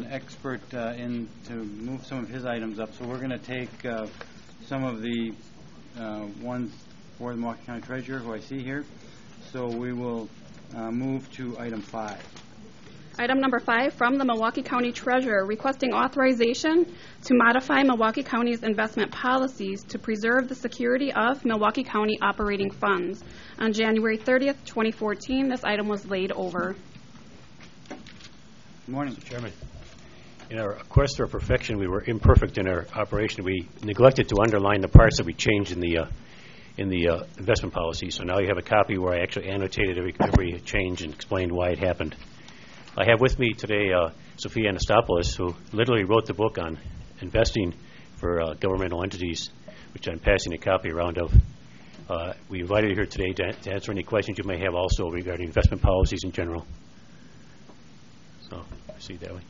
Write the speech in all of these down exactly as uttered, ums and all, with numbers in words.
expert uh, in to move some of his items up. So we're going to take uh, some of the uh, ones for the Milwaukee County Treasurer, who I see here. So we will uh, move to item five. Item number five from the Milwaukee County Treasurer, requesting authorization to modify Milwaukee County's investment policies to preserve the security of Milwaukee County operating funds. On January thirtieth, twenty fourteen, this item was laid over. Good morning. Mister Chairman. In our quest for perfection, we were imperfect in our operation. We neglected to underline the parts that we changed in the uh, in the uh, investment policy. So now you have a copy where I actually annotated every, every change and explained why it happened. I have with me today uh, Sophia Anastopoulos, who literally wrote the book on investing for uh, governmental entities, which I'm passing a copy around of. Uh, we invited her here today to, to answer any questions you may have also regarding investment policies in general. So, proceed that way.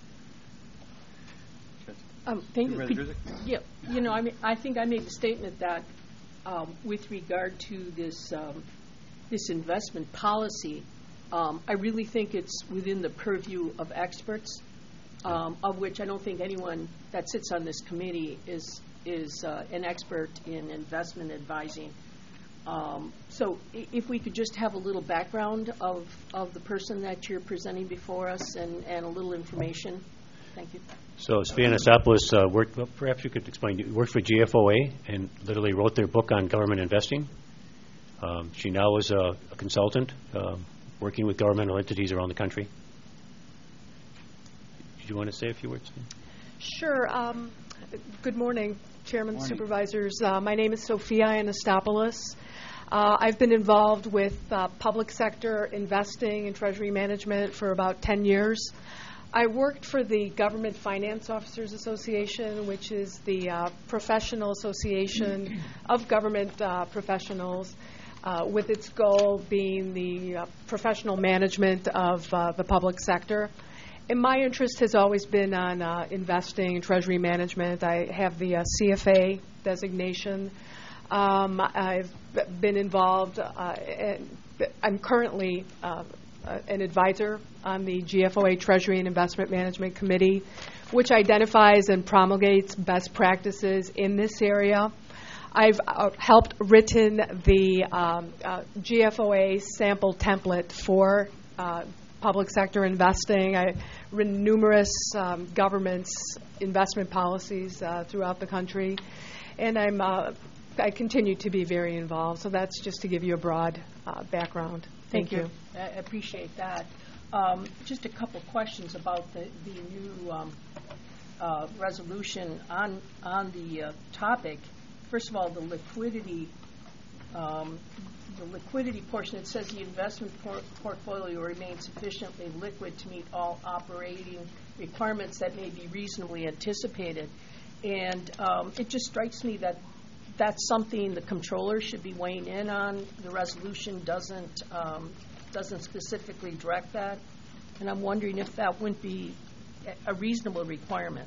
Um, thank you. Could, yeah, you know, I mean, I think I made the statement that um, with regard to this um, this investment policy, Um, I really think it's within the purview of experts, um, of which I don't think anyone that sits on this committee is is uh, an expert in investment advising. Um, so I- if we could just have a little background of, of the person that you're presenting before us and, and a little information. Thank you. So Sophia Anastopoulos uh, worked, well, perhaps you could explain, you worked for G F O A and literally wrote their book on government investing. Um, she now is a, a consultant um, working with governmental entities around the country. Did you want to say a few words? Sure. Um, good morning, Chairman, Morning. Supervisors. Uh, my name is Sophia Anastopoulos. Uh, I've been involved with uh, public sector investing and treasury management for about ten years. I worked for the Government Finance Officers Association, which is the uh, professional association of government uh, professionals, uh, with its goal being the uh, professional management of uh, the public sector. And my interest has always been on uh, investing and treasury management. I have the uh, C F A designation. Um, I've been involved, uh, and I'm currently uh, an advisor on the G F O A Treasury and Investment Management Committee, which identifies and promulgates best practices in this area. I've uh, helped written the um, uh, G F O A sample template for uh, public sector investing. I've written numerous um, governments' investment policies uh, throughout the country, and I'm uh, I continue to be very involved. So that's just to give you a broad uh, background. Thank, Thank you. you. I appreciate that. Um, just a couple questions about the, the new um, uh, resolution on on the uh, topic. First of all, the liquidity, um, the liquidity portion. It says the investment por- portfolio remains sufficiently liquid to meet all operating requirements that may be reasonably anticipated, and um, it just strikes me that that's something the controller should be weighing in on. The resolution doesn't um, doesn't specifically direct that, and I'm wondering if that wouldn't be a reasonable requirement.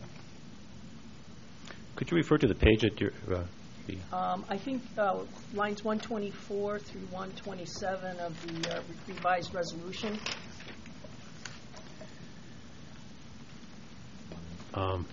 Could you refer to the page that you're? Uh, the um, I think uh, lines one twenty-four through one twenty-seven of the uh, revised resolution. Um,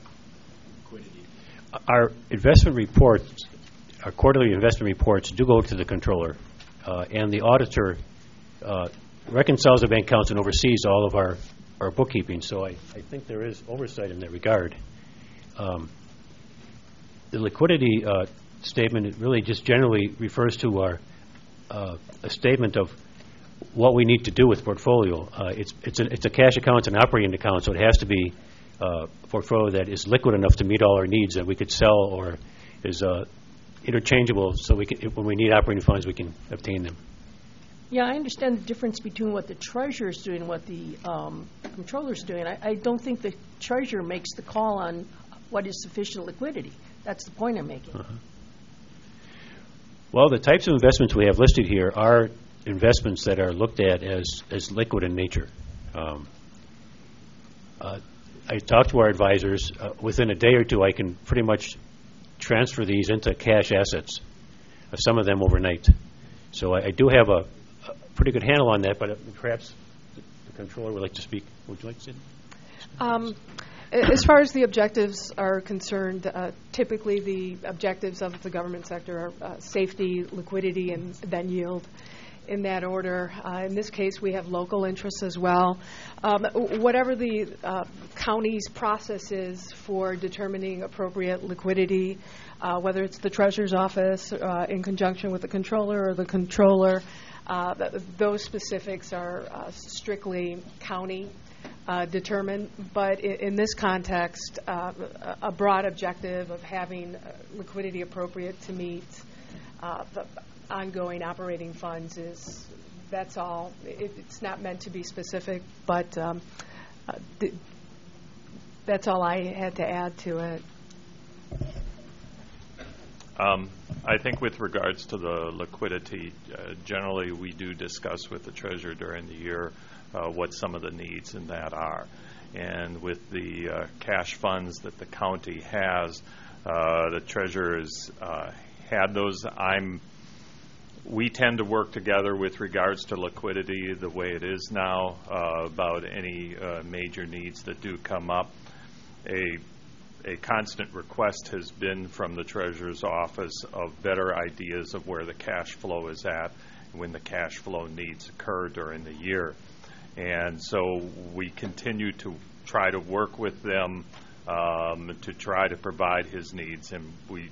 our investment reports, our quarterly investment reports, do go to the controller, uh, and the auditor uh, reconciles the bank accounts and oversees all of our, our bookkeeping. So I, I think there is oversight in that regard. Um, the liquidity uh, statement, it really just generally refers to our uh, a statement of what we need to do with portfolio. Uh, it's it's a, it's a cash account, it's an operating account, so it has to be uh, a portfolio that is liquid enough to meet all our needs that we could sell, or is uh, interchangeable, so we can, when we need operating funds, we can obtain them. Yeah, I understand the difference between what the treasurer is doing and what the um, controller is doing. I, I don't think the treasurer makes the call on what is sufficient liquidity. That's the point I'm making. Uh-huh. Well, the types of investments we have listed here are investments that are looked at as, as liquid in nature. Um, uh, I talked to our advisors. Uh, within a day or two, I can pretty much transfer these into cash assets, uh, some of them overnight. So I, I do have a, a pretty good handle on that, but uh, perhaps the, the controller would like to speak. Would you like to say that? Um, As far as the objectives are concerned, uh, typically the objectives of the government sector are uh, safety, liquidity, and then yield, in that order. Uh, in this case, we have local interests as well. Um, whatever the uh, county's process is for determining appropriate liquidity, uh, whether it's the Treasurer's Office uh, in conjunction with the Controller or the Controller, uh, th- those specifics are uh, strictly county uh, determined. But in, in this context, uh, a broad objective of having uh, liquidity appropriate to meet uh, the ongoing operating funds is, that's all. It, it's not meant to be specific, but um, uh, th- that's all I had to add to it. Um, I think with regards to the liquidity, uh, generally we do discuss with the treasurer during the year uh, what some of the needs in that are. And with the uh, cash funds that the county has, uh, the treasurer has uh, had those. I'm We tend to work together with regards to liquidity the way it is now uh, about any uh, major needs that do come up. A, a constant request has been from the Treasurer's Office of better ideas of where the cash flow is at when the cash flow needs occur during the year. And so we continue to try to work with them um, to try to provide his needs. And we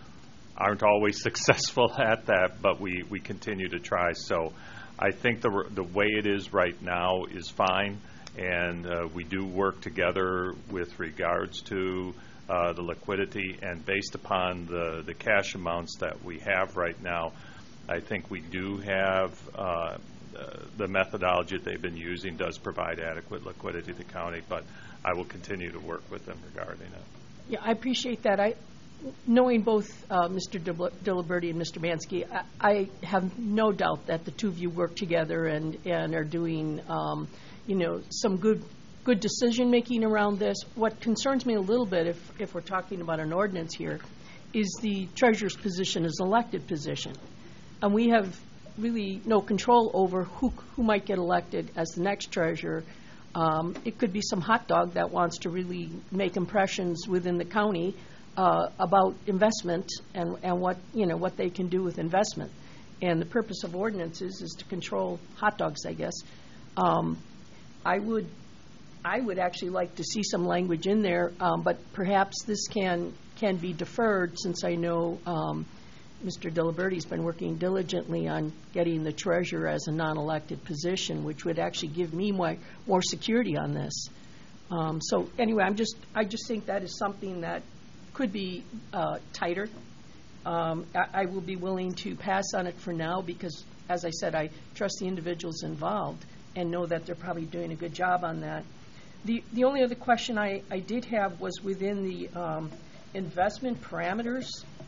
aren't always successful at that, but we, we continue to try. So I think the the way it is right now is fine, and uh, we do work together with regards to uh, the liquidity, and based upon the, the cash amounts that we have right now, I think we do have uh, uh, the methodology that they've been using does provide adequate liquidity to the county, but I will continue to work with them regarding it. Yeah, I appreciate that. I Knowing both uh, Mister Diliberti and Mister Mansky, I, I have no doubt that the two of you work together and, and are doing, um, you know, some good good decision making around this. What concerns me a little bit, if if we're talking about an ordinance here, is the treasurer's position as an elected position, and we have really no control over who who might get elected as the next treasurer. Um, it could be some hot dog that wants to really make impressions within the county Uh, about investment and, and what you know what they can do with investment, and the purpose of ordinances is to control hot dogs, I guess. Um, I would, I would actually like to see some language in there, um, but perhaps this can can be deferred, since I know um, Mister Diliberti's been working diligently on getting the treasurer as a non-elected position, which would actually give me more more security on this. Um, so anyway, I'm just I just think that is something that could be uh, tighter. Um, I, I will be willing to pass on it for now because, as I said, I trust the individuals involved and know that they're probably doing a good job on that. The the only other question I, I did have was within the um, investment parameters.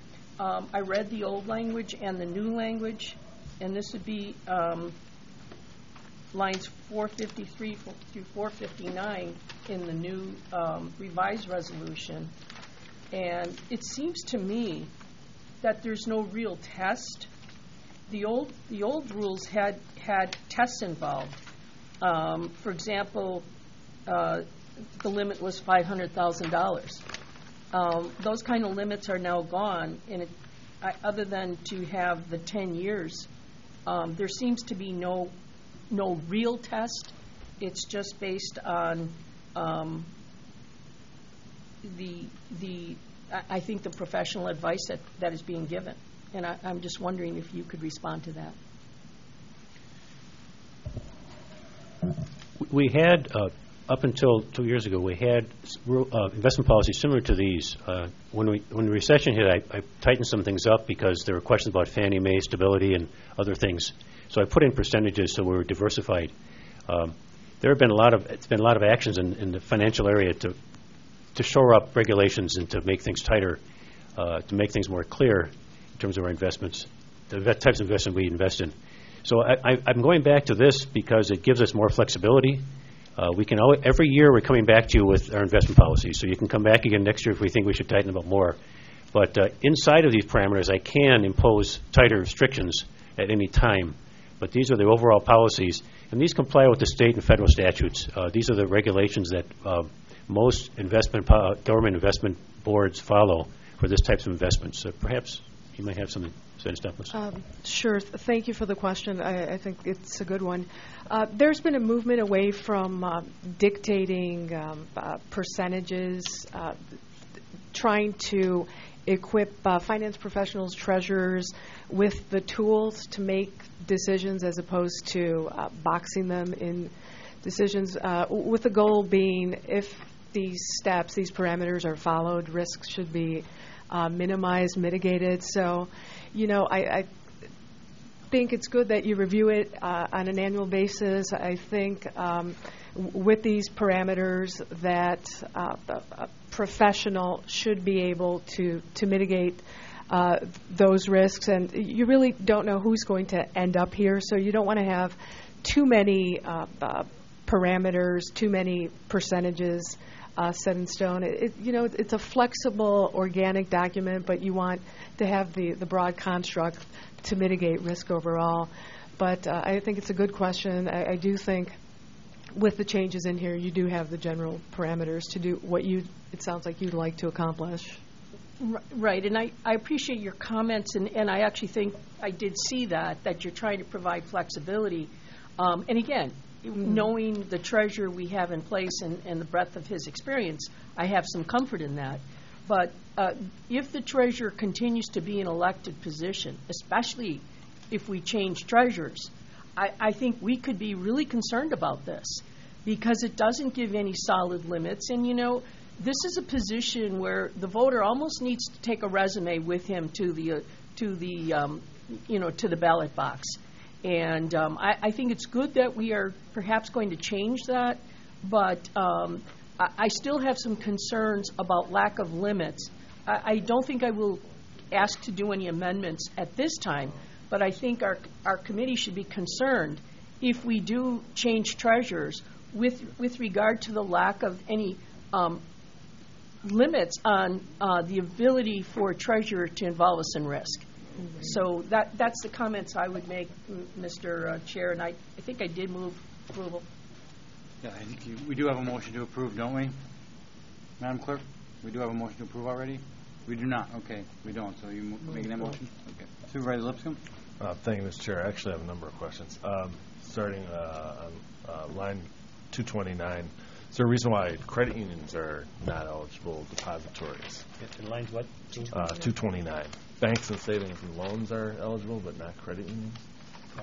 Um, I read the old language and the new language, and this would be um, lines four fifty-three through four fifty-nine in the new um, revised resolution. And it seems to me that there's no real test. The old the old rules had had tests involved. Um, for example, uh, the limit was five hundred thousand dollars. Um, those kind of limits are now gone, and it, I, other than to have the ten years, um, there seems to be no no real test. It's just based on um, the the I think the professional advice that, that is being given, and I, I'm just wondering if you could respond to that. We had uh, up until two years ago, we had uh, investment policies similar to these. Uh, when we when the recession hit, I, I tightened some things up because there were questions about Fannie Mae stability and other things. So I put in percentages so we were diversified. Um, there have been a lot of it's been a lot of actions in, in the financial area to. to shore up regulations and to make things tighter, uh, to make things more clear in terms of our investments, the types of investment we invest in. So I, I, I'm going back to this because it gives us more flexibility. Uh, we can always, every year we're coming back to you with our investment policies, so you can come back again next year if we think we should tighten them up more. But uh, inside of these parameters, I can impose tighter restrictions at any time. But these are the overall policies, and these comply with the state and federal statutes. Uh, these are the regulations that uh, most investment po- government investment boards follow for this types of investments. So perhaps you might have something to say, Stephanopoulos. Um, sure. Th- Thank you for the question. I, I think it's a good one. Uh, there's been a movement away from uh, dictating um, uh, percentages, uh, trying to equip uh, finance professionals, treasurers, with the tools to make decisions as opposed to uh, boxing them in decisions, uh, w- with the goal being if these steps, these parameters are followed, risks should be uh, minimized, mitigated. So, you know, I, I think it's good that you review it uh, on an annual basis. I think um, w- with these parameters that uh, a, a professional should be able to, to mitigate uh, those risks. And you really don't know who's going to end up here, so you don't want to have too many uh, uh, parameters, too many percentages uh, set in stone. It, it, you know, it's a flexible, organic document, but you want to have the, the broad construct to mitigate risk overall. But uh, I think it's a good question. I, I do think with the changes in here, you do have the general parameters to do what you, it sounds like you'd like to accomplish. R- Right, and I, I appreciate your comments, and, and I actually think I did see that, that you're trying to provide flexibility. Um, and again, knowing the treasurer we have in place and, and the breadth of his experience, I have some comfort in that. But uh, if the treasurer continues to be an elected position, especially if we change treasurers, I, I think we could be really concerned about this because it doesn't give any solid limits. And, you know, this is a position where the voter almost needs to take a resume with him to the, uh, to the um, you know, to the ballot box. And um, I, I think it's good that we are perhaps going to change that, but um, I, I still have some concerns about lack of limits. I, I don't think I will ask to do any amendments at this time, but I think our, our committee should be concerned if we do change treasurers with, with regard to the lack of any um, limits on uh, the ability for a treasurer to involve us in risk. Mm-hmm. So that that's the comments I would make, m- Mister Uh, Chair, and I, I think I did move approval. Yeah, I think you, we do have a motion to approve, don't we? Madam Clerk, we do have a motion to approve already? We do not, okay, we don't, so you mo- making that motion? Okay. Supervisor Lipscomb? Uh, Thank you, Mister Chair. I actually have a number of questions. Um, Starting uh, on uh, line two twenty-nine, is there a reason why credit unions are not eligible depositories? In lines what? Uh, two twenty-nine. Banks and savings and loans are eligible, but not credit unions? Um,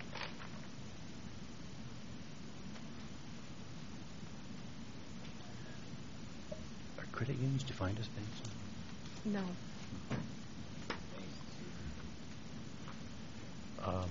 Are credit unions defined as banks? No. Um,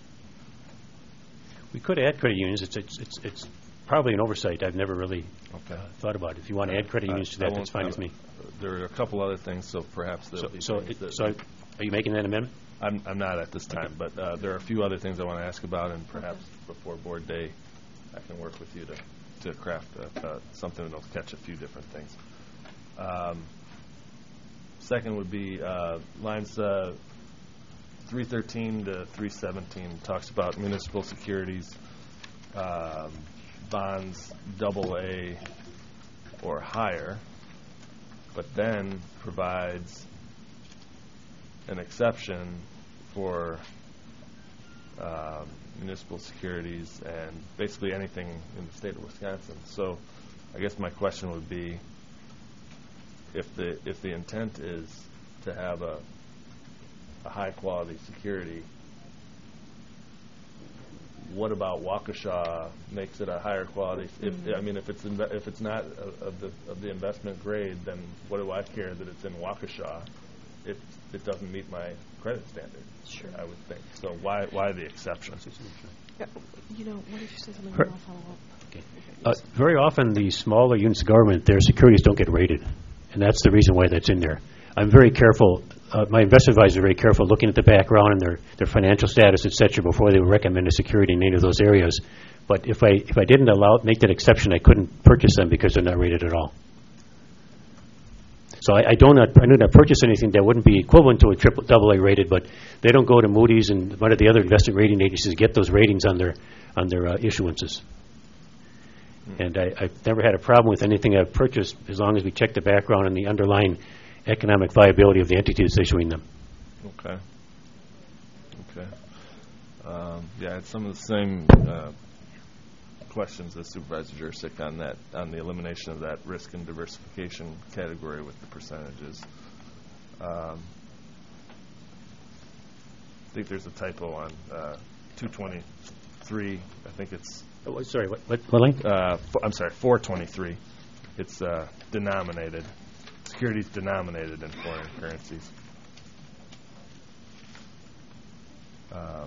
We could add credit unions. It's, it's, it's, it's probably an oversight. I've never really Okay. uh, thought about it. If you want to add credit unions to Uh, I that, that's won't- fine with me. uh, There are a couple other things, so perhaps So, there'll be so, things it- that... so are you making that amendment? I'm, I'm not at this time, but uh, there are a few other things I want to ask about, and perhaps before board day, I can work with you to, to craft a, uh, something that'll catch a few different things. Um, second would be uh, lines uh, three thirteen to three seventeen talks about municipal securities, um, bonds double A or higher, but then provides an exception for um, municipal securities and basically anything in the state of Wisconsin. So I guess my question would be, if the if the intent is to have a, a high quality security, what about Waukesha makes it a higher quality? If I mean, if it's inve- if it's not of of the of the investment grade, then what do I care that it's in Waukesha? It it doesn't meet my credit standard. Sure. I would think. So why why the exception? Yeah, you know, what if you say something Per- and I'll follow up? Okay. Uh, very often, the smaller units of government, their securities don't get rated, and that's the reason why that's in there. I'm very careful. Uh, my investment advisors are very careful looking at the background and their, their financial status, et cetera, before they would recommend a security in any of those areas. But if I if I didn't allow make that exception, I couldn't purchase them because they're not rated at all. So I, I do not I do not purchase anything that wouldn't be equivalent to a triple double A rated, but they don't go to Moody's and one of the other investment rating agencies to get those ratings on their on their uh, issuances. And I, I've never had a problem with anything I've purchased as long as we check the background and the underlying economic viability of the entities issuing them. Okay. Okay. Um, yeah, it's some of the same uh, questions as Supervisor Jurczyk on that, on the elimination of that risk and diversification category with the percentages. Um, I think there's a typo on uh, two twenty-three. I think it's Oh, sorry, what, what, what line? Uh, f- I'm sorry, four twenty-three. It's uh, denominated. Securities denominated in foreign currencies. Um,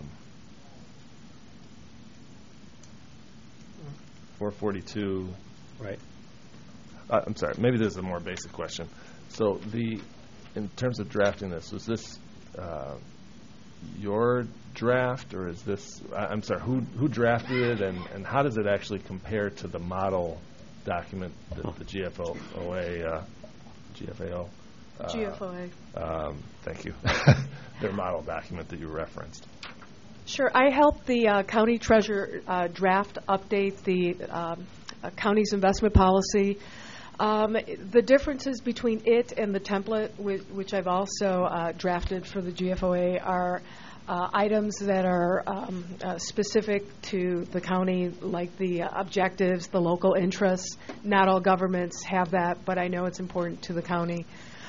four forty-two. Right. Uh, I'm sorry, maybe this is a more basic question. So the, in terms of drafting this, was this uh, your draft, or is this, I- I'm sorry, who who drafted it, and, and how does it actually compare to the model document that the G F O A, uh, G F A O? Uh, G F O A. Um, thank you. Their model document that you referenced. Sure. I helped the uh, county treasurer uh, draft update the um, uh, county's investment policy. Um, the differences between it and the template, which, which I've also uh, drafted for the G F O A, are uh, items that are um, uh, specific to the county, like the uh, objectives, the local interests. Not all governments have that, but I know it's important to the county.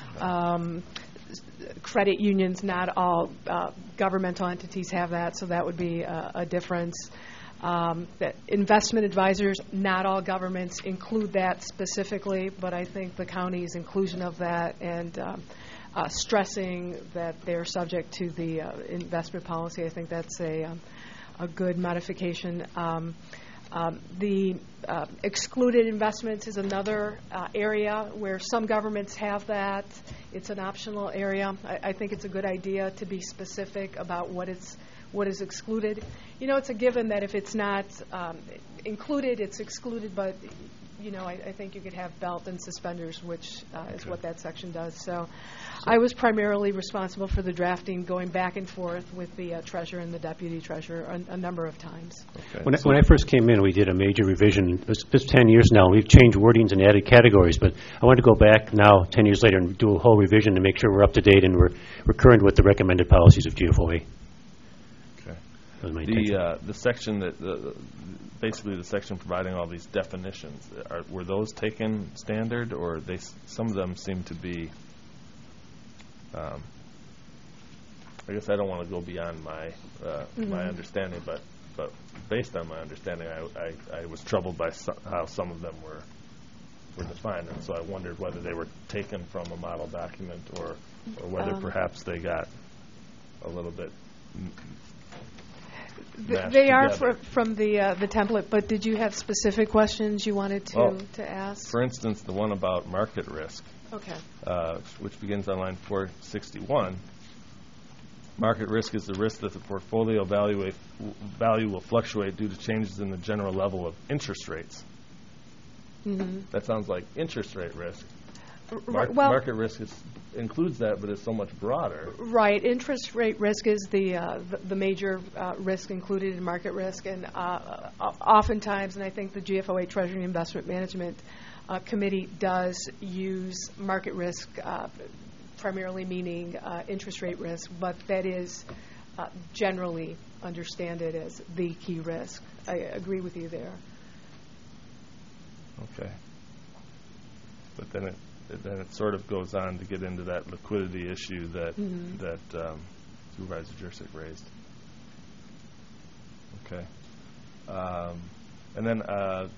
Um, credit unions, not all uh, governmental entities have that, so that would be a, a difference. Um, that investment advisors, not all governments include that specifically, but I think the county's inclusion of that and um, uh, stressing that they're subject to the uh, investment policy, I think that's a, um, a good modification. Um, um, the uh, excluded investments is another uh, area where some governments have that. It's an optional area. I, I think it's a good idea to be specific about what it's what is excluded. You know, it's a given that if it's not um, included, it's excluded, but, you know, I, I think you could have belt and suspenders, which uh, is Okay. what that section does. So, I was primarily responsible for the drafting, going back and forth with the uh, treasurer and the deputy treasurer a, a number of times. Okay. When I, when I first came in, we did a major revision. It's, it's ten years now. We've changed wordings and added categories, but I want to go back now, ten years later, and do a whole revision to make sure we're up to date and we're, we're current with the recommended policies of G F O A. Okay. That was my intention. The uh, the section that the, basically the section providing all these definitions, are, were those taken standard, or they s- some of them seem to be? Um, I guess I don't want to go beyond my uh, Mhm. my understanding, but but based on my understanding, I I, I was troubled by so, how some of them were were defined, and so I wondered whether they were taken from a model document or or whether Um, perhaps they got a little bit. m- Th- mashed They are together. fr- from the uh, the template, but did you have specific questions you wanted to, Oh. to ask? For instance, the one about market risk, Okay. uh, which begins on line four sixty-one. Market risk is the risk that the portfolio value, value will fluctuate due to changes in the general level of interest rates. Mm-hmm. That sounds like interest rate risk. R- Mar- well, market risk is, includes that, but it's so much broader. right. Interest rate risk is the uh, the, the major uh, risk included in market risk, and uh, o- oftentimes, and I think the G F O A Treasury and Investment Management uh, Committee does use market risk, uh, primarily meaning uh, interest rate risk, but that is uh, generally understand it as the key risk. I agree with you there. Okay. But then it, it- then it sort of goes on to get into that liquidity issue that, Mhm. that um, Supervisor Jurczyk raised. Okay. Um, And then uh,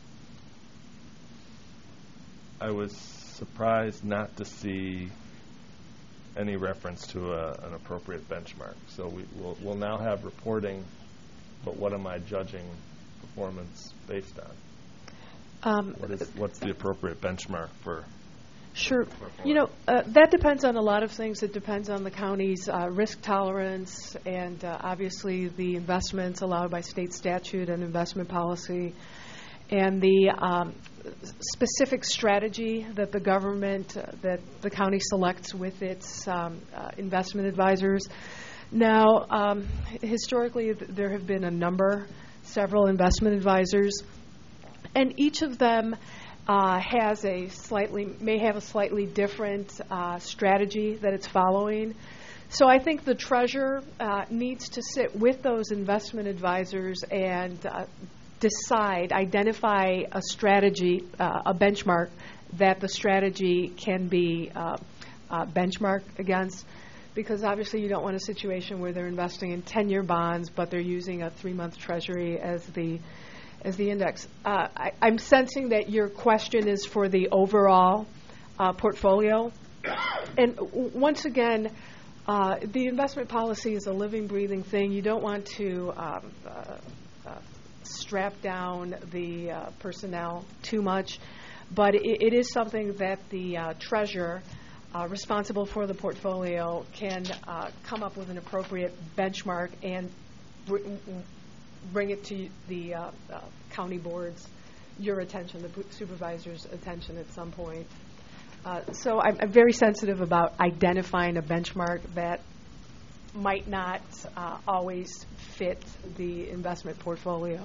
I was surprised not to see any reference to a, an appropriate benchmark. So we will we'll now have reporting, but what am I judging performance based on? Um, What is what's the appropriate benchmark for? Sure. You know, uh, that depends on a lot of things. It depends on the county's uh, risk tolerance and uh, obviously the investments allowed by state statute and investment policy, and the um, specific strategy that the government, uh, that the county selects with its um, uh, investment advisors. Now, um, historically, th- there have been a number, several investment advisors. And each of them uh, has a slightly, may have a slightly different uh, strategy that it's following. So I think the treasurer uh, needs to sit with those investment advisors and uh, decide, identify a strategy, uh, a benchmark that the strategy can be uh, uh, benchmarked against. Because obviously you don't want a situation where they're investing in ten-year bonds, but they're using a three-month treasury as the as the index. Uh, I, I'm sensing that your question is for the overall uh, portfolio. And w- once again, uh, the investment policy is a living, breathing thing. You don't want to um, uh, uh, strap down the uh, personnel too much, but it, it is something that the uh, treasurer, uh, responsible for the portfolio, can uh, come up with an appropriate benchmark and br- bring it to the uh, uh, county boards, your attention, the supervisor's attention at some point. Uh, so I'm, I'm very sensitive about identifying a benchmark that might not uh, always fit the investment portfolio.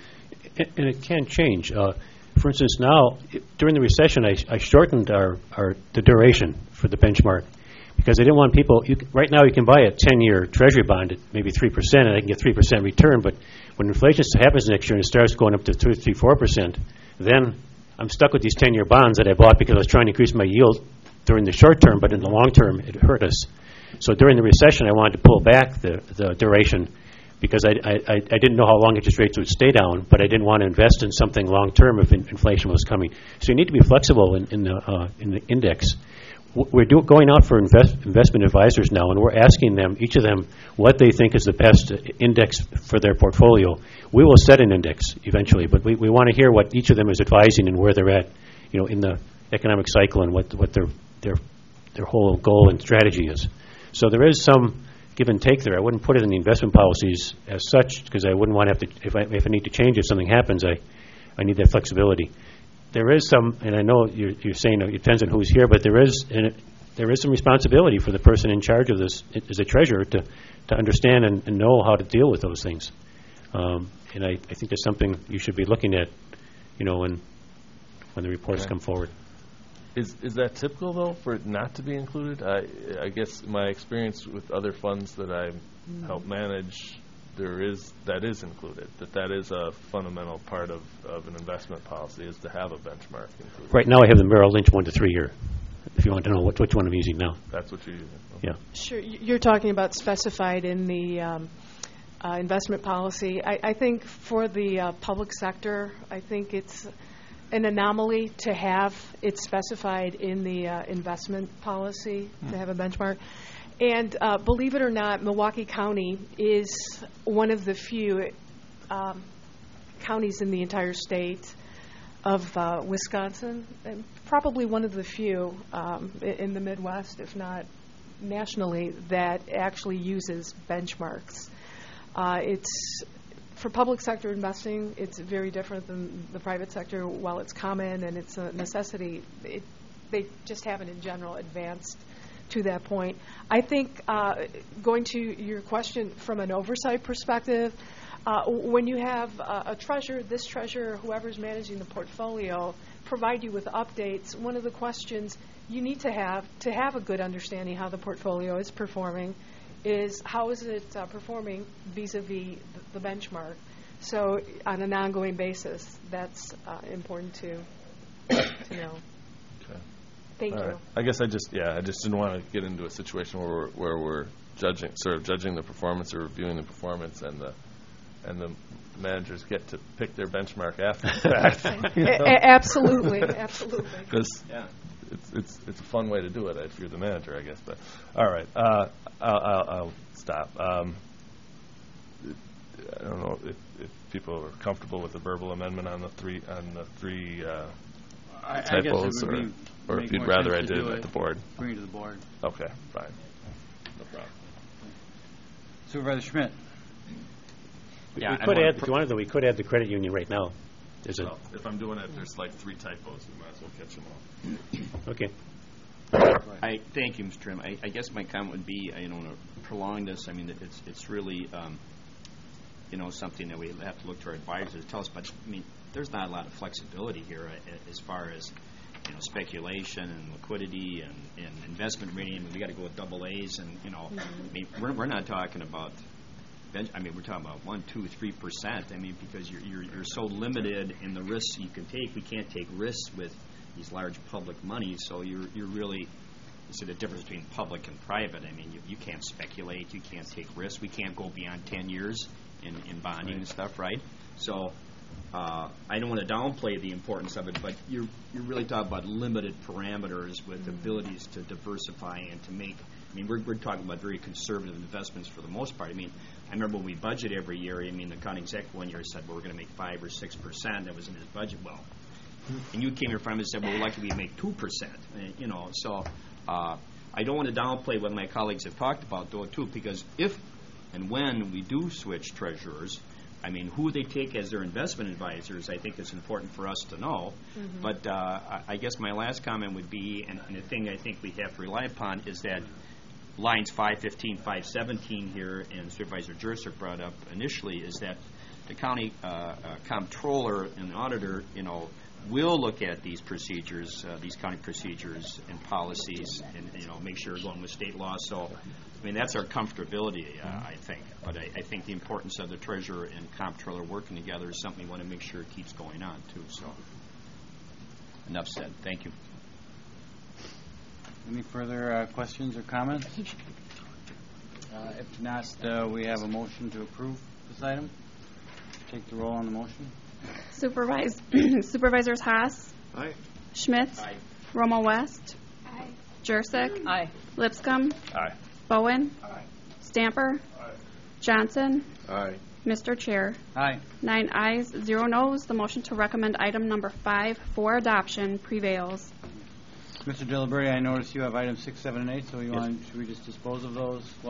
And and it can change. Uh, for instance, now, i- during the recession, I, I shortened our, our the duration for the benchmark because I didn't want people, you, c- right now you can buy a ten-year treasury bond at maybe three percent and I can get three percent return, but when inflation happens next year and it starts going up to two, three, four percent, then I'm stuck with these ten-year bonds that I bought because I was trying to increase my yield during the short term, but in the long term, it hurt us. So during the recession, I wanted to pull back the, the duration because I, I, I I didn't know how long interest rates would stay down, but I didn't want to invest in something long term if in, inflation was coming. So you need to be flexible in, in the uh, in the index. W- We're do, going out for invest, investment advisors now, and we're asking them, each of them, what they think is the best uh, index for their portfolio. We will set an index eventually, but we, we want to hear what each of them is advising and where they're at, you know, in the economic cycle and what what their their their whole goal and strategy is. So there is some give and take there. I wouldn't put it in the investment policies as such because I wouldn't want to have to, if I, if I need to change, if something happens, I, I need that flexibility. There is some, and I know you're, you're saying it depends on who's here, but there is and it, there is some responsibility for the person in charge of this as a treasurer to, to understand and, and know how to deal with those things. Um, and I, I think that's something you should be looking at, you know, when when the reports Okay. come forward. Is is that typical, though, for it not to be included? I I guess my experience with other funds that I help manage, there is, that is included, that that is a fundamental part of, of an investment policy, is to have a benchmark included. Right now I have the Merrill Lynch one to three year, if you want to know what, which one I'm using now. That's what you're using? Yeah. Sure. y- You're talking about specified in the um, uh, investment policy. I, I think for the uh, public sector, I think it's an anomaly to have it specified in the uh, investment policy, to have a benchmark. And uh, believe it or not, Milwaukee County is one of the few um, counties in the entire state of uh, Wisconsin, and probably one of the few um, i- in the Midwest, if not nationally, that actually uses benchmarks. Uh, it's for public sector investing, it's very different than the private sector. While it's common and it's a necessity, it, they just haven't in general advanced to that point. I think uh, going to your question from an oversight perspective, uh, when you have uh, a treasurer, this treasurer, whoever's managing the portfolio, provide you with updates, one of the questions you need to have to have a good understanding how the portfolio is performing is how is it uh, performing vis-a-vis the, the benchmark. So on an ongoing basis, that's uh, important to to know. Okay. Thank All you. right. I guess I just, yeah, I just didn't want to get into a situation where we're, where we're judging, sort of judging the performance or reviewing the performance, and the and the managers get to pick their benchmark after the fact. A- a- absolutely, absolutely. Because it's, it's it's a fun way to do it if you're the manager, I guess. But all right, uh, I'll, I'll, I'll stop. Um, I don't know if, if people are comfortable with the verbal amendment on the three on the three uh, I- I guess it typos, would or be- or make if you'd more rather I sense to did do it at it. the board. Bring it to the board. Okay, fine, no problem. Supervisor Schmidt. We Yeah, we and could one add, per- if you wanted to, we could add the credit union right now. There's a, Well, if I'm doing it, there's like three typos. We might as well catch them all. okay. I thank you, Mister Chairman. I, I guess my comment would be, uh, you know, to prolong this. I mean, it- it's it's really, um, you know, something that we have to look to our advisors to tell us. But I mean, there's not a lot of flexibility here uh, as far as, you know, speculation and liquidity and, and investment rating. I mean, we got to go with double A's, and you know, I mean, we're we're not talking about. I mean, we're talking about one, two, three percent. I mean, because you're, you're you're so limited in the risks you can take. We can't take risks with these large public monies. So you're you're really, you see the difference between public and private. I mean, you, you can't speculate. You can't take risks. We can't go beyond ten years in, in bonding right. and stuff, right? So uh, I don't want to downplay the importance of it, but you're you're really talking about limited parameters with mm-hmm. abilities to diversify and to make. I mean, we're, we're talking about very conservative investments for the most part. I mean, I remember when we budget every year, I mean, the county exec one year said, well, we're going to make five or six percent. That was in his budget. Well, and you came here from and said, well, we're likely to make two percent. Uh, you know, so uh, I don't want to downplay what my colleagues have talked about, though, too, because if and when we do switch treasurers, I mean, who they take as their investment advisors, I think is important for us to know. Mm-hmm. But uh, I, I guess my last comment would be, and, and the thing I think we have to rely upon is that lines five fifteen, five seventeen here, and Supervisor Jurczyk brought up initially, is that the county uh, uh, comptroller and the auditor, you know, will look at these procedures, uh, these county procedures and policies, and you know, make sure we're going with state law. So, I mean, that's our comfortability, uh, I think. But I, I think the importance of the treasurer and comptroller working together is something we want to make sure keeps going on too. So, enough said. Thank you. Any further uh, questions or comments? Uh, if not, uh, we have a motion to approve this item. Take the roll on the motion. Supervise, Supervisors Haas. Aye. Schmitz. Aye. Romo West. Aye. Jurczyk. Aye. Lipscomb. Aye. Bowen. Aye. Stamper. Aye. Johnson. Aye. Mister Chair. Aye. Nine ayes, zero noes. The motion to recommend item number five for adoption prevails. Mister Dillberry, I notice you have items six, seven, and eight, so you want, should we just dispose of those?